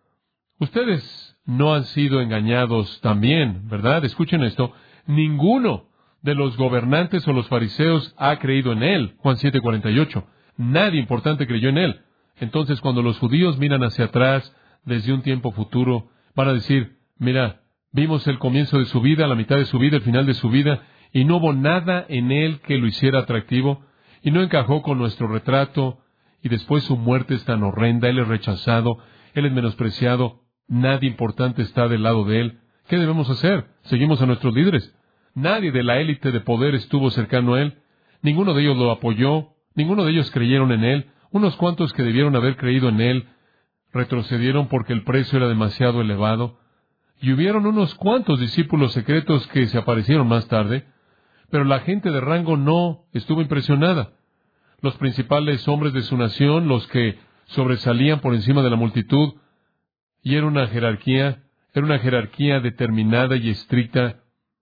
ustedes no han sido engañados también, ¿verdad? Escuchen esto. Ninguno de los gobernantes o los fariseos ha creído en él. Juan siete cuarenta y ocho. Nadie importante creyó en él. Entonces, cuando los judíos miran hacia atrás, desde un tiempo futuro, van a decir, mira, vimos el comienzo de su vida, la mitad de su vida, el final de su vida, y no hubo nada en él que lo hiciera atractivo, y no encajó con nuestro retrato, y después su muerte es tan horrenda, Él es rechazado, Él es menospreciado, nadie importante está del lado de Él. ¿Qué debemos hacer? Seguimos a nuestros líderes. Nadie de la élite de poder estuvo cercano a Él. Ninguno de ellos lo apoyó. Ninguno de ellos creyeron en Él. Unos cuantos que debieron haber creído en Él retrocedieron porque el precio era demasiado elevado. Y hubieron unos cuantos discípulos secretos que se aparecieron más tarde. Pero la gente de rango no estuvo impresionada. Los principales hombres de su nación, los que sobresalían por encima de la multitud, y era una jerarquía, era una jerarquía determinada y estricta,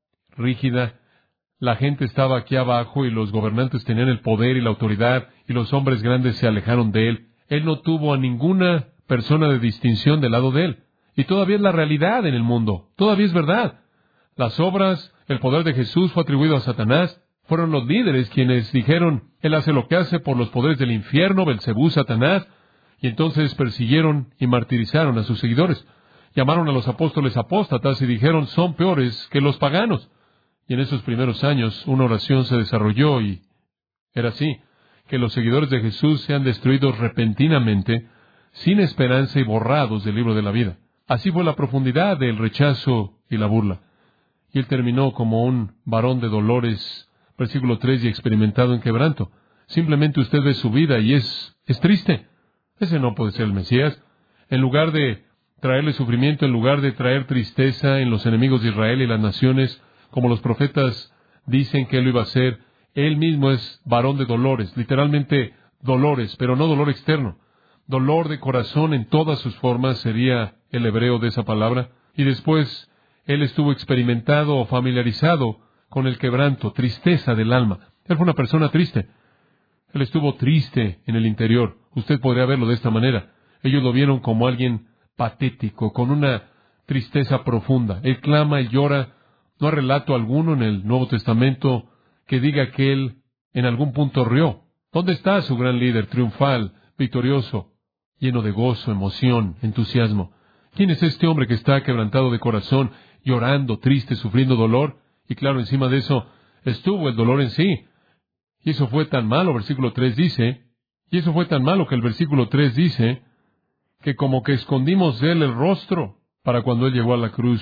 rígida. La gente estaba aquí abajo y los gobernantes tenían el poder y la autoridad, y los hombres grandes se alejaron de Él. Él no tuvo a ninguna persona de distinción del lado de Él. Y todavía es la realidad en el mundo. Todavía es verdad. Las obras, el poder de Jesús fue atribuido a Satanás. Fueron los líderes quienes dijeron, Él hace lo que hace por los poderes del infierno, Belcebú, Satanás. Y entonces persiguieron y martirizaron a sus seguidores. Llamaron a los apóstoles apóstatas y dijeron, son peores que los paganos. Y en esos primeros años una oración se desarrolló y era así, que los seguidores de Jesús sean destruidos repentinamente, sin esperanza y borrados del libro de la vida. Así fue la profundidad del rechazo y la burla. Y él terminó como un varón de dolores, versículo tres, y experimentado en quebranto. Simplemente usted ve su vida y es, es triste. Ese no puede ser el Mesías. En lugar de traerle sufrimiento, en lugar de traer tristeza en los enemigos de Israel y las naciones, como los profetas dicen que él lo iba a hacer, él mismo es varón de dolores, literalmente dolores, pero no dolor externo. Dolor de corazón en todas sus formas sería el hebreo de esa palabra. Y después él estuvo experimentado o familiarizado con el quebranto, tristeza del alma. Él fue una persona triste. Él estuvo triste en el interior. Usted podría verlo de esta manera. Ellos lo vieron como alguien patético, con una tristeza profunda. Él clama y llora. No hay relato alguno en el Nuevo Testamento que diga que él en algún punto rió. ¿Dónde está su gran líder, triunfal, victorioso, lleno de gozo, emoción, entusiasmo? ¿Quién es este hombre que está quebrantado de corazón, llorando, triste, sufriendo dolor? Y claro, encima de eso estuvo el dolor en sí. Y eso fue tan malo, versículo tres dice, y eso fue tan malo que el versículo tres dice, que como que escondimos de él el rostro, para cuando él llegó a la cruz,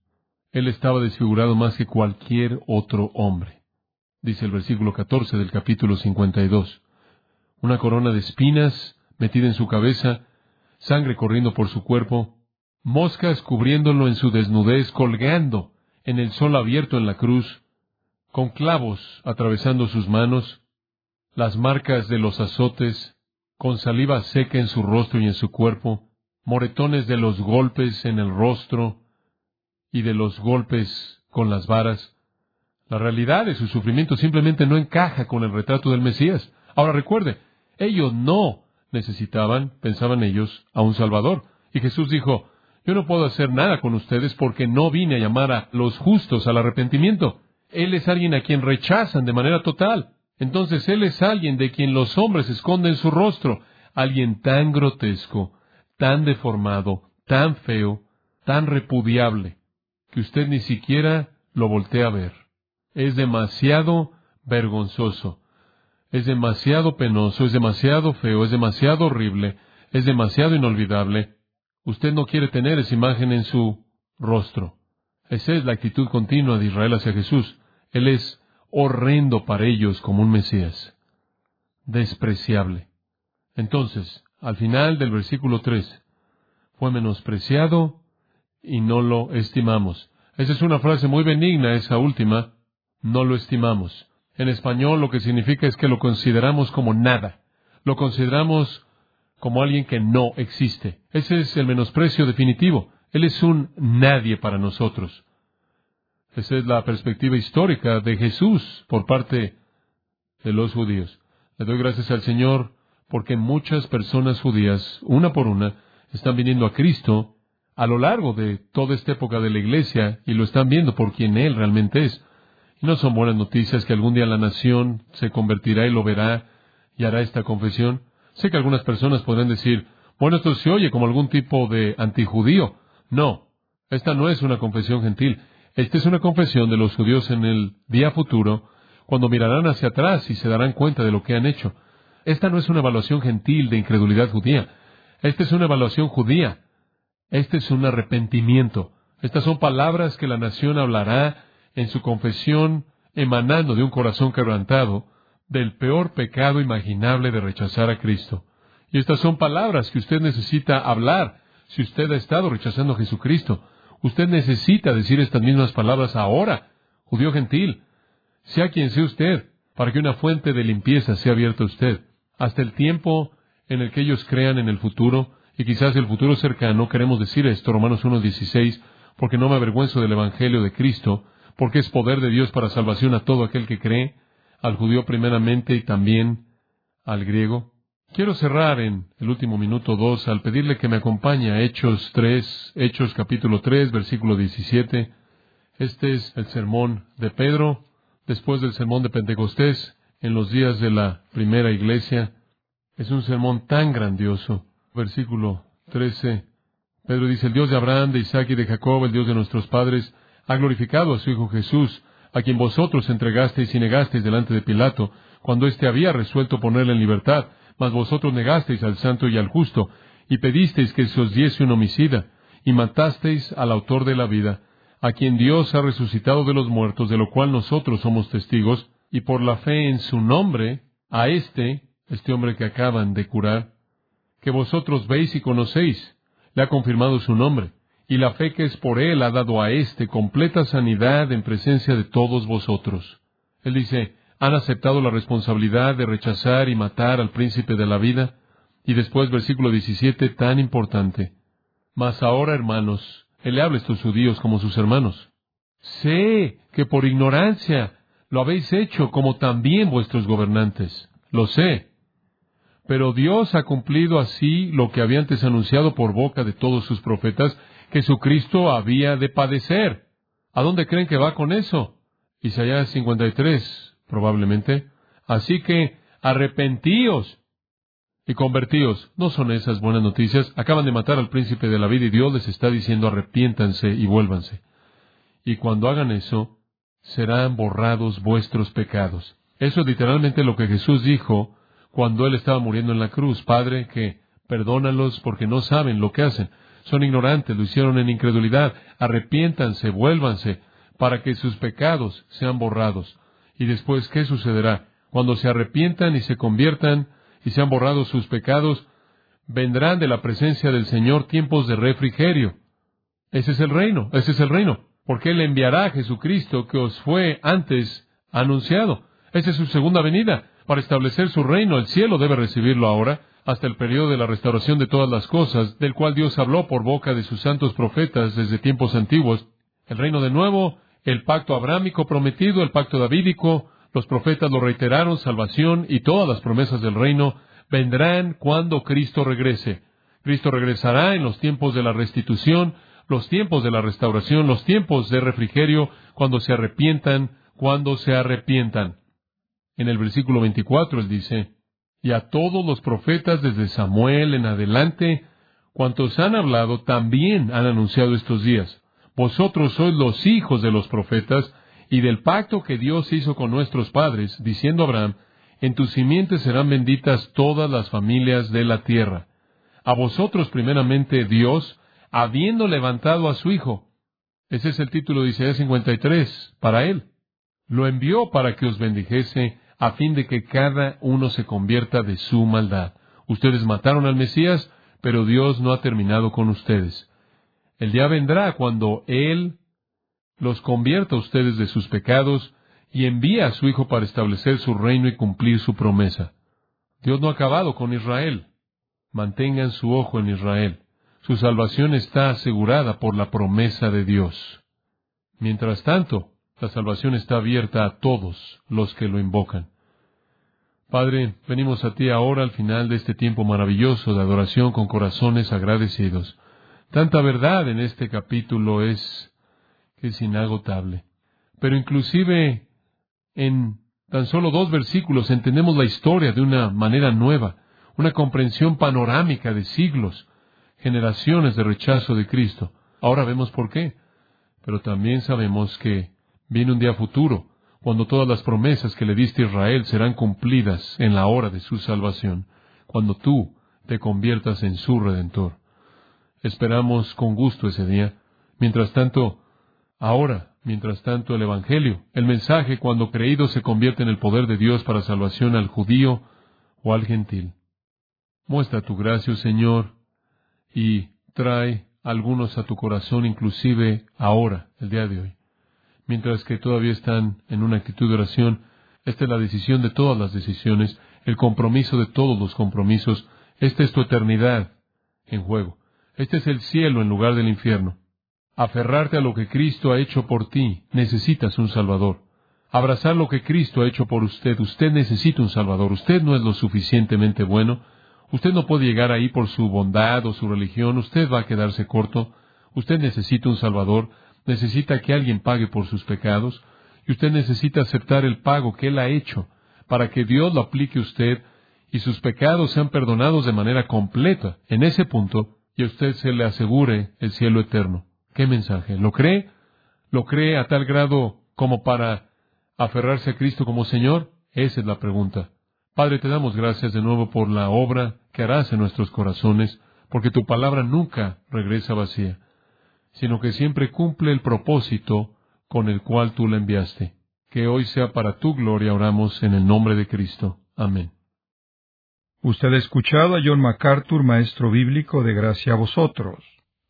él estaba desfigurado más que cualquier otro hombre. Dice el versículo catorce del capítulo cincuenta y dos. Una corona de espinas metida en su cabeza, sangre corriendo por su cuerpo, moscas cubriéndolo en su desnudez, colgando en el sol abierto en la cruz, con clavos atravesando sus manos, las marcas de los azotes, con saliva seca en su rostro y en su cuerpo, moretones de los golpes en el rostro y de los golpes con las varas. La realidad de su sufrimiento simplemente no encaja con el retrato del Mesías. Ahora recuerde, ellos no necesitaban, pensaban ellos, a un Salvador. Y Jesús dijo, yo no puedo hacer nada con ustedes porque no vine a llamar a los justos al arrepentimiento. Él es alguien a quien rechazan de manera total. Entonces Él es alguien de quien los hombres esconden su rostro. Alguien tan grotesco, tan deformado, tan feo, tan repudiable, que usted ni siquiera lo voltea a ver. Es demasiado vergonzoso. Es demasiado penoso, es demasiado feo, es demasiado horrible, es demasiado inolvidable. Usted no quiere tener esa imagen en su rostro. Esa es la actitud continua de Israel hacia Jesús. Él es horrendo para ellos como un Mesías. Despreciable. Entonces, al final del versículo tres, fue menospreciado y no lo estimamos. Esa es una frase muy benigna, esa última, no lo estimamos. En español lo que significa es que lo consideramos como nada. Lo consideramos como alguien que no existe. Ese es el menosprecio definitivo. Él es un nadie para nosotros. Esa es la perspectiva histórica de Jesús por parte de los judíos. Le doy gracias al Señor porque muchas personas judías, una por una, están viniendo a Cristo a lo largo de toda esta época de la iglesia y lo están viendo por quien Él realmente es. Y no son buenas noticias que algún día la nación se convertirá y lo verá y hará esta confesión. Sé que algunas personas podrán decir, bueno, esto se oye como algún tipo de antijudío. No, esta no es una confesión gentil. Esta es una confesión de los judíos en el día futuro, cuando mirarán hacia atrás y se darán cuenta de lo que han hecho. Esta no es una evaluación gentil de incredulidad judía. Esta es una evaluación judía. Este es un arrepentimiento. Estas son palabras que la nación hablará en su confesión, emanando de un corazón quebrantado, del peor pecado imaginable de rechazar a Cristo. Y estas son palabras que usted necesita hablar si usted ha estado rechazando a Jesucristo. Usted necesita decir estas mismas palabras ahora, judío gentil, sea quien sea usted, para que una fuente de limpieza sea abierta a usted. Hasta el tiempo en el que ellos crean en el futuro, y quizás el futuro cercano, queremos decir esto, Romanos uno dieciséis, porque no me avergüenzo del Evangelio de Cristo, porque es poder de Dios para salvación a todo aquel que cree, al judío primeramente y también al griego. Quiero cerrar en el último minuto dos al pedirle que me acompañe a Hechos tres, Hechos capítulo tres, versículo diecisiete. Este es el sermón de Pedro, después del sermón de Pentecostés, en los días de la primera iglesia. Es un sermón tan grandioso. Versículo trece. Pedro dice, el Dios de Abraham, de Isaac y de Jacob, el Dios de nuestros padres, ha glorificado a su Hijo Jesús, a quien vosotros entregasteis y negasteis delante de Pilato, cuando éste había resuelto ponerle en libertad, mas vosotros negasteis al santo y al justo, y pedisteis que se os diese un homicida, y matasteis al autor de la vida, a quien Dios ha resucitado de los muertos, de lo cual nosotros somos testigos, y por la fe en su nombre, a este, este hombre que acaban de curar, que vosotros veis y conocéis, le ha confirmado su nombre, y la fe que es por él ha dado a éste completa sanidad en presencia de todos vosotros. Él dice, han aceptado la responsabilidad de rechazar y matar al príncipe de la vida, y después versículo diecisiete, tan importante. Mas ahora, hermanos, él le habla a estos judíos como sus hermanos. Sé que por ignorancia lo habéis hecho como también vuestros gobernantes. Lo sé. Pero Dios ha cumplido así lo que había antes anunciado por boca de todos sus profetas, que Jesucristo había de padecer. ¿A dónde creen que va con eso? Isaías cincuenta y tres, probablemente. Así que arrepentíos y convertíos. ¿No son esas buenas noticias? Acaban de matar al príncipe de la vida y Dios les está diciendo arrepiéntanse y vuélvanse. Y cuando hagan eso, serán borrados vuestros pecados. Eso es literalmente lo que Jesús dijo cuando Él estaba muriendo en la cruz. Padre, que perdónalos porque no saben lo que hacen. Son ignorantes, lo hicieron en incredulidad. Arrepiéntanse, vuélvanse, para que sus pecados sean borrados. Y después, ¿qué sucederá? Cuando se arrepientan y se conviertan y sean borrados sus pecados, vendrán de la presencia del Señor tiempos de refrigerio. Ese es el reino, ese es el reino. Porque Él enviará a Jesucristo que os fue antes anunciado. Esa es su segunda venida. Para establecer su reino, el cielo debe recibirlo ahora, hasta el periodo de la restauración de todas las cosas, del cual Dios habló por boca de sus santos profetas desde tiempos antiguos. El reino de nuevo, el pacto abrámico prometido, el pacto davídico, los profetas lo reiteraron, salvación y todas las promesas del reino vendrán cuando Cristo regrese. Cristo regresará en los tiempos de la restitución, los tiempos de la restauración, los tiempos de refrigerio, cuando se arrepientan, cuando se arrepientan. En el versículo veinticuatro Él dice, y a todos los profetas desde Samuel en adelante, cuantos han hablado, también han anunciado estos días. Vosotros sois los hijos de los profetas, y del pacto que Dios hizo con nuestros padres, diciendo a Abraham, en tus simientes serán benditas todas las familias de la tierra. A vosotros primeramente Dios, habiendo levantado a su Hijo. Ese es el título de Isaías cincuenta y tres, para Él. Lo envió para que os bendijese, a fin de que cada uno se convierta de su maldad. Ustedes mataron al Mesías, pero Dios no ha terminado con ustedes. El día vendrá cuando Él los convierta a ustedes de sus pecados y envía a su Hijo para establecer su reino y cumplir su promesa. Dios no ha acabado con Israel. Mantengan su ojo en Israel. Su salvación está asegurada por la promesa de Dios. Mientras tanto, la salvación está abierta a todos los que lo invocan. Padre, venimos a ti ahora al final de este tiempo maravilloso de adoración con corazones agradecidos. Tanta verdad en este capítulo es que es inagotable. Pero inclusive en tan solo dos versículos entendemos la historia de una manera nueva, una comprensión panorámica de siglos, generaciones de rechazo de Cristo. Ahora vemos por qué, pero también sabemos que viene un día futuro, cuando todas las promesas que le diste a Israel serán cumplidas en la hora de su salvación, cuando tú te conviertas en su Redentor. Esperamos con gusto ese día. Mientras tanto, ahora, mientras tanto, el Evangelio, el mensaje cuando creído se convierte en el poder de Dios para salvación al judío o al gentil. Muestra tu gracia, Señor, y trae algunos a tu corazón, inclusive ahora, el día de hoy. Mientras que todavía están en una actitud de oración, esta es la decisión de todas las decisiones, el compromiso de todos los compromisos. Esta es tu eternidad en juego. Este es el cielo en lugar del infierno. Aferrarte a lo que Cristo ha hecho por ti, necesitas un Salvador. Abrazar lo que Cristo ha hecho por usted, usted necesita un Salvador. Usted no es lo suficientemente bueno. Usted no puede llegar ahí por su bondad o su religión. Usted va a quedarse corto. Usted necesita un Salvador. Necesita que alguien pague por sus pecados. Y usted necesita aceptar el pago que Él ha hecho para que Dios lo aplique a usted y sus pecados sean perdonados de manera completa en ese punto y a usted se le asegure el cielo eterno. ¿Qué mensaje? ¿Lo cree? ¿Lo cree a tal grado como para aferrarse a Cristo como Señor? Esa es la pregunta. Padre, te damos gracias de nuevo por la obra que harás en nuestros corazones, porque tu palabra nunca regresa vacía, sino que siempre cumple el propósito con el cual tú la enviaste. Que hoy sea para tu gloria, oramos en el nombre de Cristo. Amén. Usted ha escuchado a John MacArthur, maestro bíblico de Gracia a Vosotros.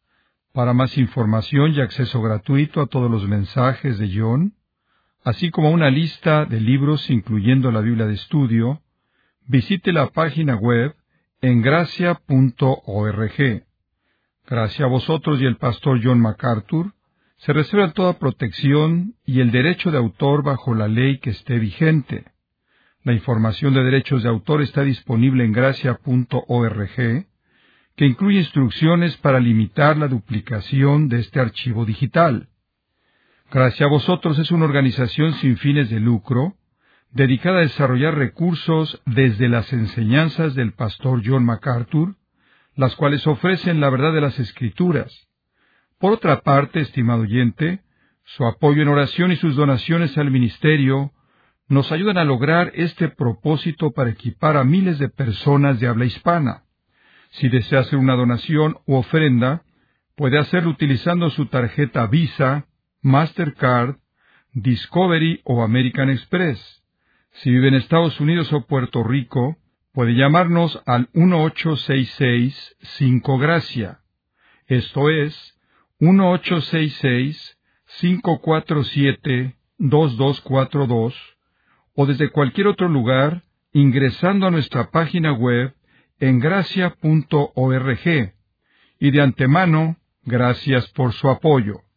Para más información y acceso gratuito a todos los mensajes de John, así como una lista de libros incluyendo la Biblia de estudio, visite la página web en gracia punto org. Gracia a Vosotros y el pastor John MacArthur se reserva toda protección y el derecho de autor bajo la ley que esté vigente. La información de derechos de autor está disponible en gracia punto org, que incluye instrucciones para limitar la duplicación de este archivo digital. Gracia a Vosotros es una organización sin fines de lucro, dedicada a desarrollar recursos desde las enseñanzas del pastor John MacArthur, las cuales ofrecen la verdad de las Escrituras. Por otra parte, estimado oyente, su apoyo en oración y sus donaciones al ministerio nos ayudan a lograr este propósito para equipar a miles de personas de habla hispana. Si desea hacer una donación u ofrenda, puede hacerlo utilizando su tarjeta Visa, Mastercard, Discovery o American Express. Si vive en Estados Unidos o Puerto Rico, puede llamarnos al uno ocho seis seis cinco Gracia. Esto es uno ocho seis seis cinco cuatro siete dos dos cuatro dos, o desde cualquier otro lugar ingresando a nuestra página web en gracia punto org. Y de antemano, gracias por su apoyo.